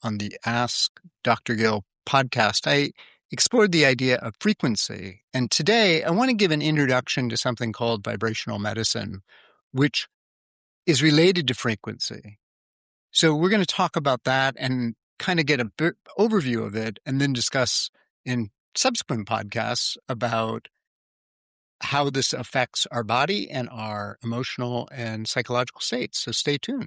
on the Ask Dr. Gill podcast, I explored the idea of frequency. And today I want to give an introduction to something called vibrational medicine, which is related to frequency. So we're going to talk about that and kind of get an overview of it, and then discuss in subsequent podcasts about how this affects our body and our emotional and psychological states. So stay tuned.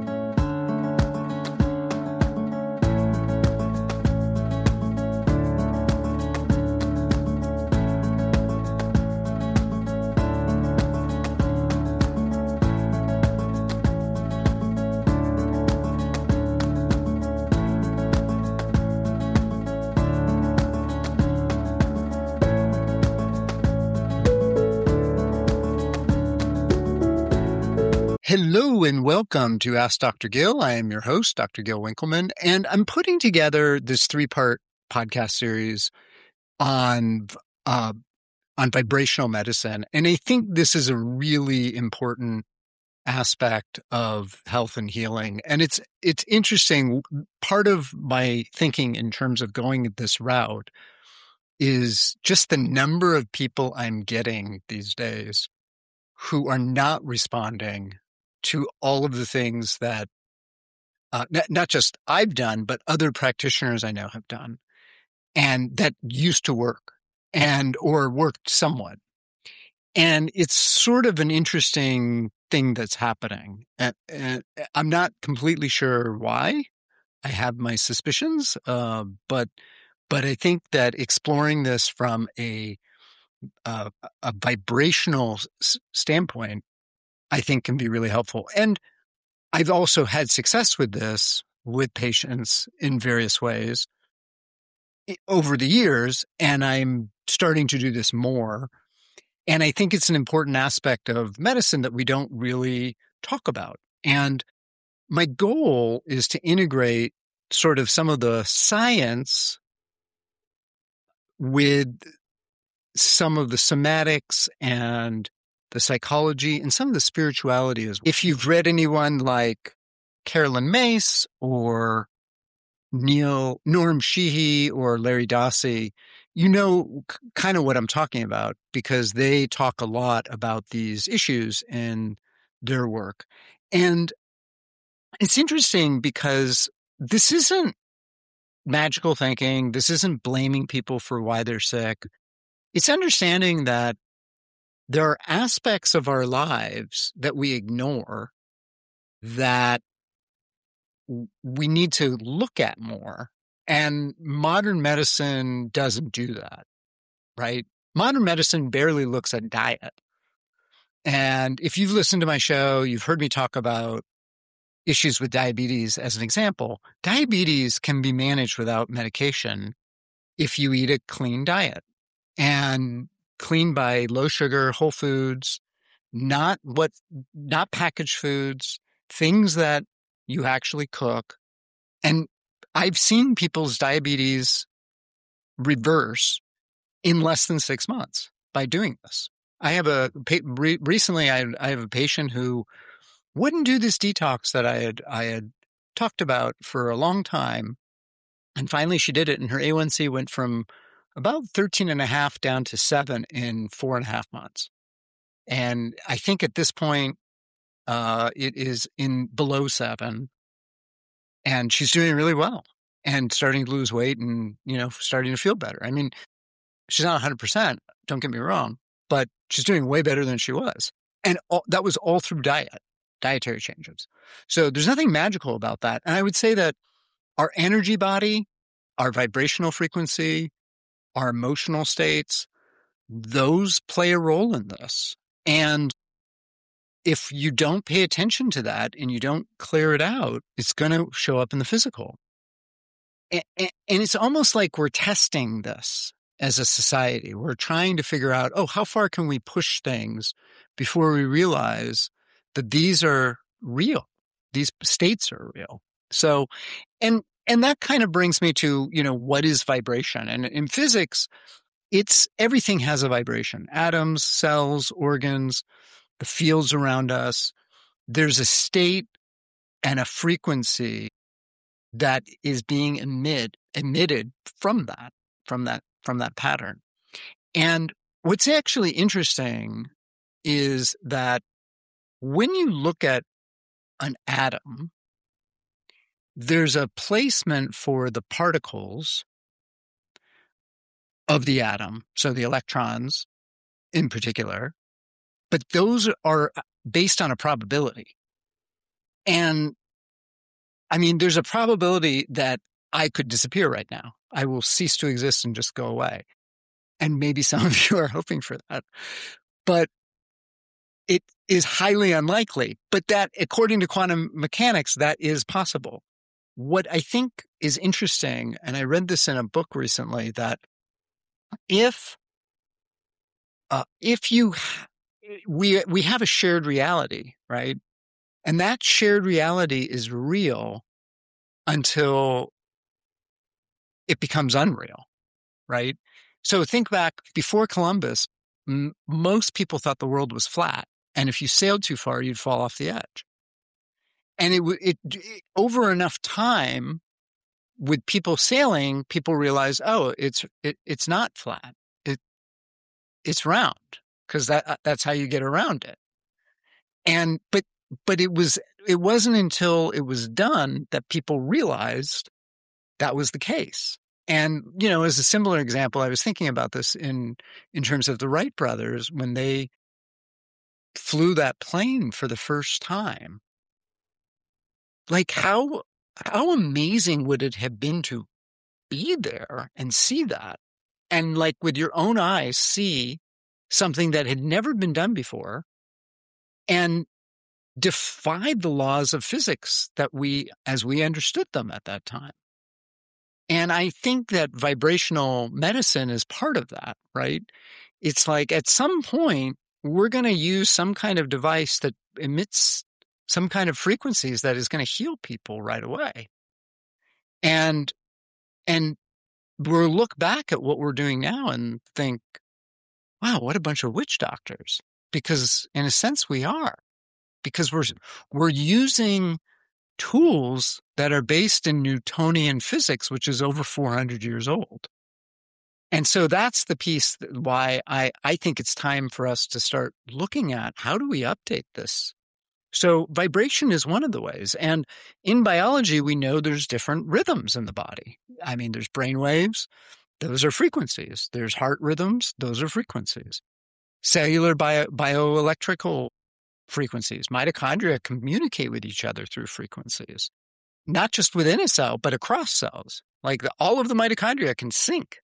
Hello and welcome to Ask Dr. Gill. I am your host, Dr. Gill Winkelman, and I'm putting together this 3-part podcast series on vibrational medicine. And I think this is a really important aspect of health and healing. And it's interesting. Part of my thinking in terms of going this route is just the number of people I'm getting these days who are not responding to all of the things that not just I've done, but other practitioners I know have done, and that used to work or worked somewhat. And it's sort of an interesting thing that's happening. And I'm not completely sure why. I have my suspicions, but I think that exploring this from a vibrational standpoint, I think can be really helpful. And I've also had success with this with patients in various ways over the years, and I'm starting to do this more. And I think it's an important aspect of medicine that we don't really talk about. And my goal is to integrate sort of some of the science with some of the somatics and the psychology and some of the spirituality as well. If you've read anyone like Carolyn Myss or Norm Sheehy or Larry Dossey, you know kind of what I'm talking about, because they talk a lot about these issues in their work. And it's interesting because this isn't magical thinking. This isn't blaming people for why they're sick. It's understanding that there are aspects of our lives that we ignore that we need to look at more. And modern medicine doesn't do that, right? Modern medicine barely looks at diet. And if you've listened to my show, you've heard me talk about issues with diabetes as an example. Diabetes can be managed without medication if you eat a clean diet. And clean by low sugar, whole foods, not packaged foods, things that you actually cook. And I've seen people's diabetes reverse in less than 6 months by doing this. I have recently I have a patient who wouldn't do this detox that I had talked about for a long time. And finally she did it, and her A1C went from about 13.5 down to 7 in 4.5 months. And I think at this point, it is in below 7, and she's doing really well and starting to lose weight and, starting to feel better. I mean, she's not 100%, don't get me wrong, but she's doing way better than she was. And that was all through dietary changes. So there's nothing magical about that. And I would say that our energy body, our vibrational frequency, our emotional states, those play a role in this. And if you don't pay attention to that and you don't clear it out, it's going to show up in the physical. And it's almost like we're testing this as a society. We're trying to figure out, how far can we push things before we realize that these are real? These states are real. So, and that kind of brings me to, what is vibration? And in physics, everything has a vibration. Atoms, cells, organs, the fields around us. There's a state and a frequency that is being emitted from that pattern. And what's actually interesting is that when you look at an atom, there's a placement for the particles of the atom, so the electrons in particular, but those are based on a probability. And I mean, there's a probability that I could disappear right now. I will cease to exist and just go away. And maybe some of you are hoping for that. But it is highly unlikely. But that, according to quantum mechanics, that is possible. What I think is interesting, and I read this in a book recently, that if we have a shared reality, right? And that shared reality is real until it becomes unreal, right? So think back, before Columbus, most people thought the world was flat. And if you sailed too far, you'd fall off the edge. And it over enough time, with people sailing, people realize, oh, it's not flat. It's round, because that's how you get around it. And but it wasn't until it was done that people realized that was the case. And, you know, as a similar example, I was thinking about this in terms of the Wright brothers when they flew that plane for the first time. Like, how amazing would it have been to be there and see that? And like with your own eyes, see something that had never been done before and defied the laws of physics as we understood them at that time. And I think that vibrational medicine is part of that, right? It's like at some point, we're going to use some kind of device that emits some kind of frequencies that is going to heal people right away. And we'll look back at what we're doing now and think, wow, what a bunch of witch doctors. Because in a sense we are. Because we're using tools that are based in Newtonian physics, which is over 400 years old. And so that's the piece why I think it's time for us to start looking at how do we update this? So vibration is one of the ways. And in biology, we know there's different rhythms in the body. I mean, there's brain waves. Those are frequencies. There's heart rhythms. Those are frequencies. Cellular bioelectrical frequencies. Mitochondria communicate with each other through frequencies, not just within a cell, but across cells. Like all of the mitochondria can sync.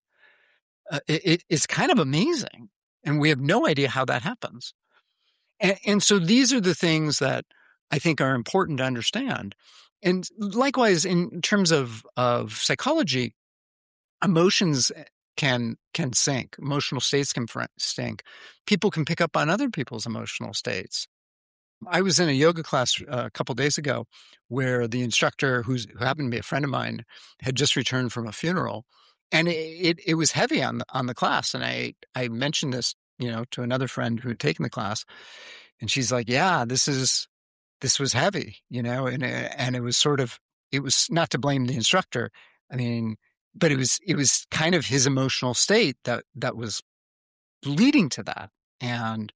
It's kind of amazing. And we have no idea how that happens. And so these are the things that I think are important to understand. And likewise, in terms of psychology, emotions can sync. Emotional states can sync. People can pick up on other people's emotional states. I was in a yoga class a couple of days ago where the instructor, who happened to be a friend of mine, had just returned from a funeral. And it was heavy on the class. And I mentioned this, to another friend who had taken the class. And she's like, yeah, this was heavy, and it was not to blame the instructor. I mean, but it was kind of his emotional state that was leading to that. And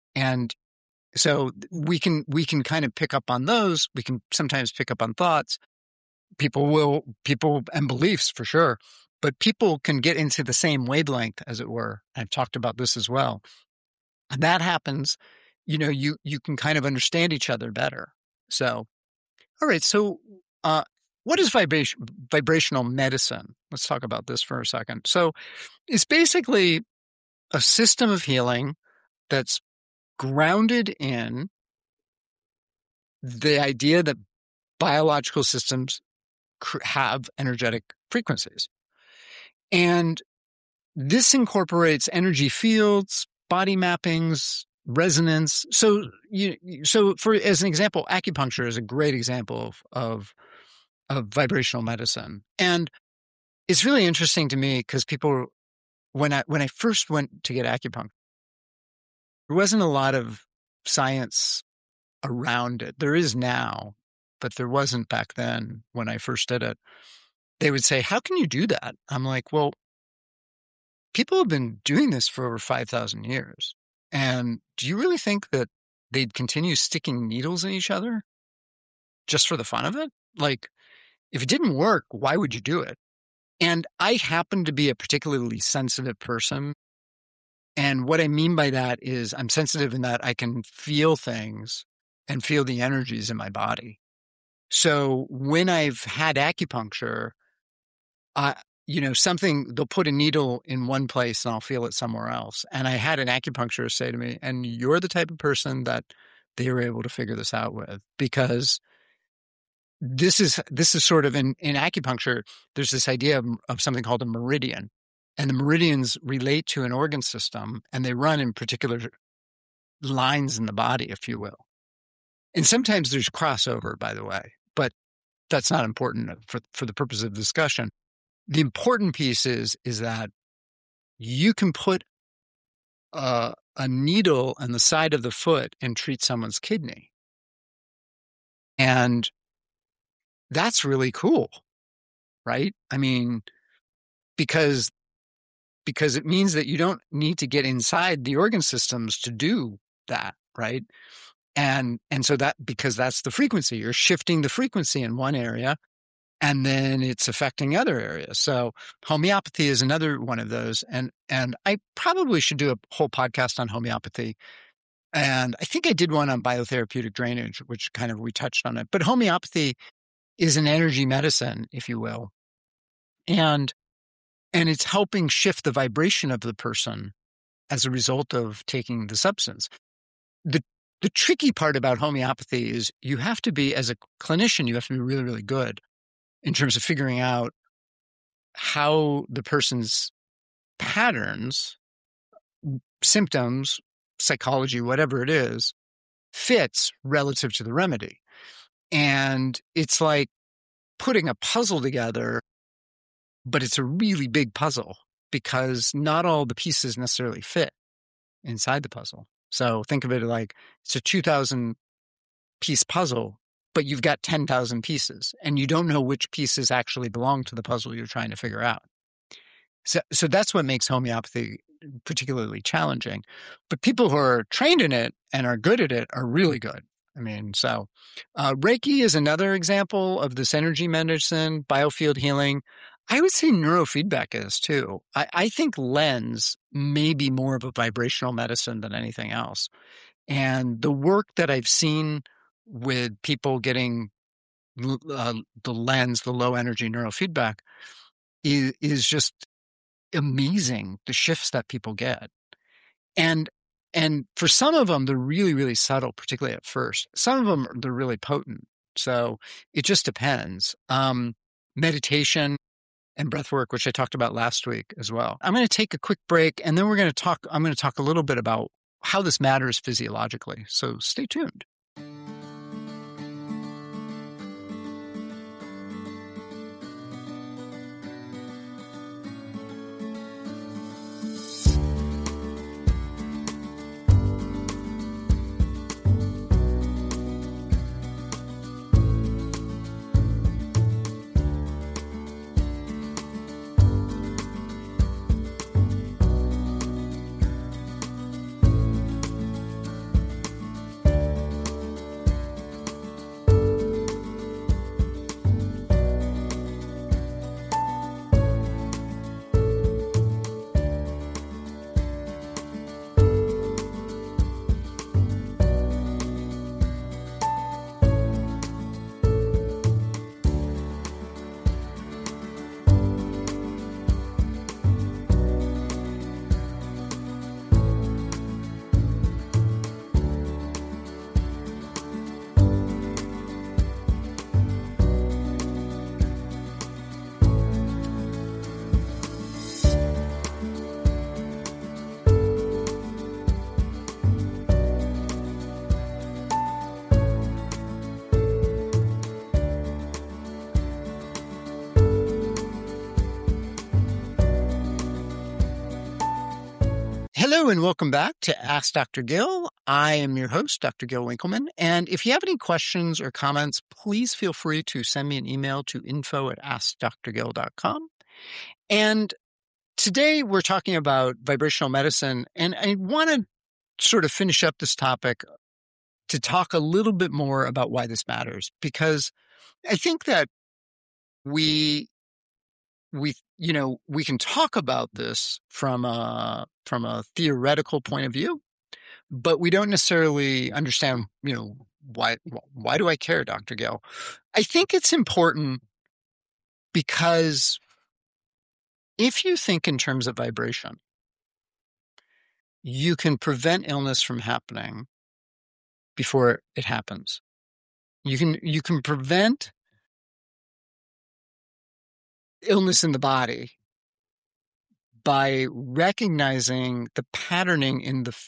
so we can kind of pick up on those. We can sometimes pick up on thoughts. People and beliefs for sure, but people can get into the same wavelength, as it were. I've talked about this as well. And that happens, you can kind of understand each other better. So, all right. So, what is vibrational medicine? Let's talk about this for a second. So it's basically a system of healing that's grounded in the idea that biological systems have energetic frequencies. And this incorporates energy fields, body mappings, resonance. So as an example, acupuncture is a great example of vibrational medicine. And it's really interesting to me because people, when I first went to get acupuncture, there wasn't a lot of science around it. There is now, but there wasn't back then when I first did it. They would say, how can you do that? I'm like, well, people have been doing this for over 5,000 years. And do you really think that they'd continue sticking needles in each other just for the fun of it? Like, if it didn't work, why would you do it? And I happen to be a particularly sensitive person. And what I mean by that is I'm sensitive in that I can feel things and feel the energies in my body. So when I've had acupuncture, they'll put a needle in one place and I'll feel it somewhere else. And I had an acupuncturist say to me, and you're the type of person that they were able to figure this out with, because this is sort of in acupuncture, there's this idea of something called a meridian. And the meridians relate to an organ system, and they run in particular lines in the body, if you will. And sometimes there's crossover, by the way, but that's not important for the purpose of discussion. The important piece is that you can put a needle on the side of the foot and treat someone's kidney. And that's really cool, right? I mean, because it means that you don't need to get inside the organ systems to do that, right? And so because that's the frequency, you're shifting the frequency in one area, and then it's affecting other areas. So homeopathy is another one of those. And I probably should do a whole podcast on homeopathy. And I think I did one on biotherapeutic drainage, which kind of we touched on it. But homeopathy is an energy medicine, if you will. And it's helping shift the vibration of the person as a result of taking the substance. The tricky part about homeopathy is you have to be, as a clinician, you have to be really, really good in terms of figuring out how the person's patterns, symptoms, psychology, whatever it is, fits relative to the remedy. And it's like putting a puzzle together, but it's a really big puzzle because not all the pieces necessarily fit inside the puzzle. So think of it like it's a 2,000 piece puzzle, but you've got 10,000 pieces and you don't know which pieces actually belong to the puzzle you're trying to figure out. So that's what makes homeopathy particularly challenging. But people who are trained in it and are good at it are really good. I mean, so Reiki is another example of this energy medicine, biofield healing. I would say neurofeedback is too. I think lens may be more of a vibrational medicine than anything else. And the work that I've seen with people getting the lens, the low energy neurofeedback, is just amazing, the shifts that people get. And for some of them, they're really, really subtle, particularly at first. Some of them, they're really potent. So it just depends. Meditation and breath work, which I talked about last week as well. I'm going to take a quick break, and then I'm going to talk a little bit about how this matters physiologically. So stay tuned. Hello and welcome back to Ask Dr. Gill. I am your host, Dr. Gill Winkleman. And if you have any questions or comments, please feel free to send me an email to info@askdrgill.com. And today we're talking about vibrational medicine. And I want to sort of finish up this topic to talk a little bit more about why this matters, because I think that we can talk about this from a theoretical point of view, but we don't necessarily understand, why do I care, Dr. Gill? I think it's important because if you think in terms of vibration, you can prevent illness from happening before it happens. You can prevent illness in the body by recognizing the patterning in the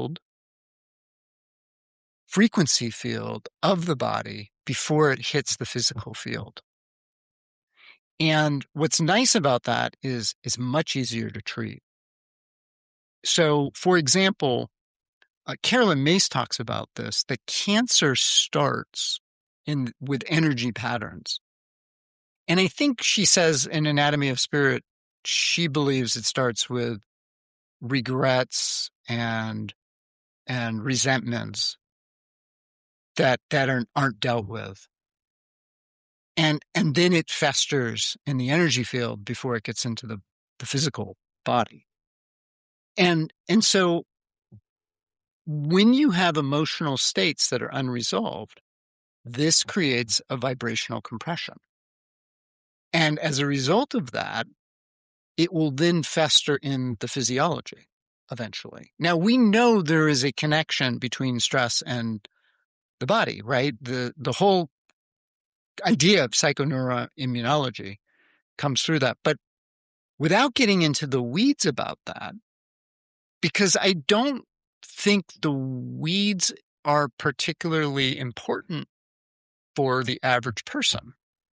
frequency field of the body before it hits the physical field. And what's nice about that is it's much easier to treat. So, for example, Carolyn Myss talks about this, that cancer starts with energy patterns. And I think she says in Anatomy of Spirit, she believes it starts with regrets and resentments that aren't dealt with. And then it festers in the energy field before it gets into the physical body. And so when you have emotional states that are unresolved, this creates a vibrational compression. And as a result of that, it will then fester in the physiology eventually. Now, we know there is a connection between stress and the body, right? The whole idea of psychoneuroimmunology comes through that. But without getting into the weeds about that, because I don't think the weeds are particularly important for the average person.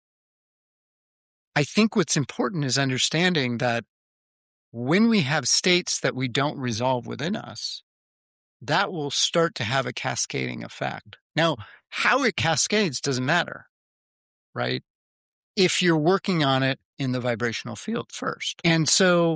I think what's important is understanding that when we have states that we don't resolve within us, that will start to have a cascading effect. Now, how it cascades doesn't matter, right? If you're working on it in the vibrational field first. And so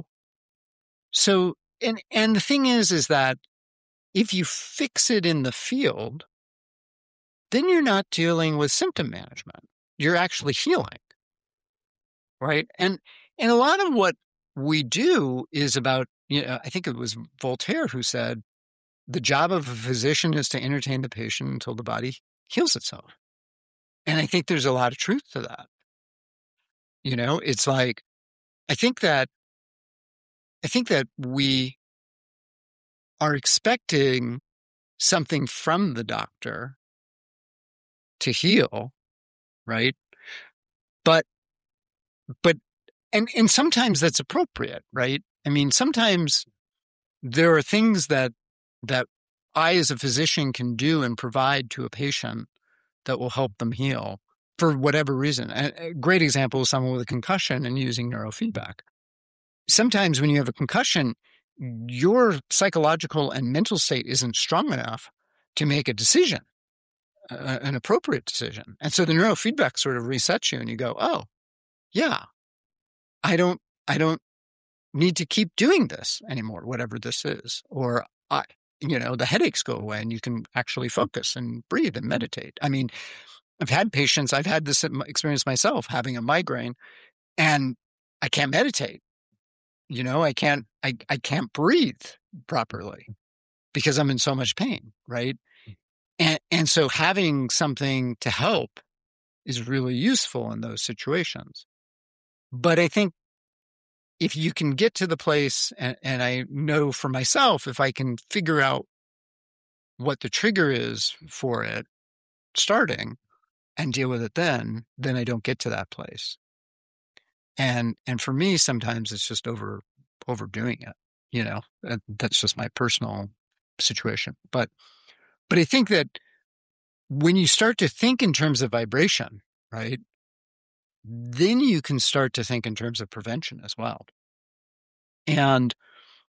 the thing is that if you fix it in the field, then you're not dealing with symptom management. You're actually healing. Right. And a lot of what we do is about, I think it was Voltaire who said, the job of a physician is to entertain the patient until the body heals itself. And I think there's a lot of truth to that. It's like, I think that we are expecting something from the doctor to heal, right? But sometimes that's appropriate, right? I mean, sometimes there are things that I as a physician can do and provide to a patient that will help them heal for whatever reason. A great example is someone with a concussion and using neurofeedback. Sometimes when you have a concussion, your psychological and mental state isn't strong enough to make a decision, an appropriate decision. And so the neurofeedback sort of resets you and you go, oh, yeah, I don't need to keep doing this anymore, whatever this is. Or, the headaches go away and you can actually focus and breathe and meditate. I mean, I've had this experience myself, having a migraine, and I can't meditate. I can't breathe properly because I'm in so much pain, right? And so having something to help is really useful in those situations. But I think if you can get to the place, and I know for myself, if I can figure out what the trigger is for it starting and deal with it then I don't get to that place. And for me, sometimes it's just overdoing it, that's just my personal situation. But I think that when you start to think in terms of vibration, right, then you can start to think in terms of prevention as well. And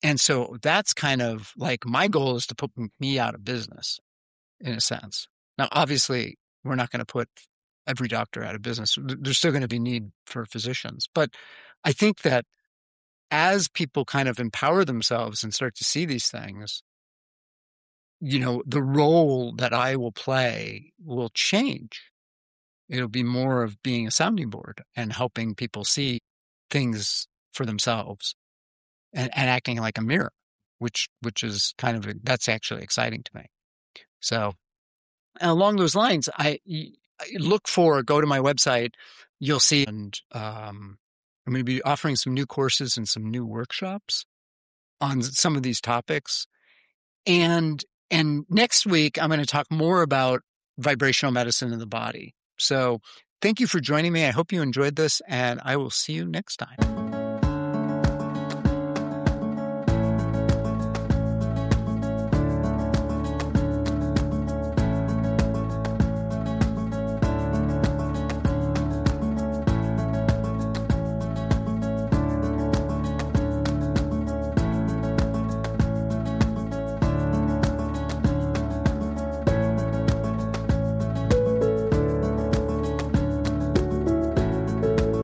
And so that's kind of like my goal is to put me out of business in a sense. Now, obviously, we're not going to put every doctor out of business. There's still going to be need for physicians. But I think that as people kind of empower themselves and start to see these things, the role that I will play will change. It'll be more of being a sounding board and helping people see things for themselves and acting like a mirror, which is kind of, that's actually exciting to me. So along those lines, I go to my website, you'll see, and I'm going to be offering some new courses and some new workshops on some of these topics. And next week, I'm going to talk more about vibrational medicine in the body. So thank you for joining me. I hope you enjoyed this, and I will see you next time.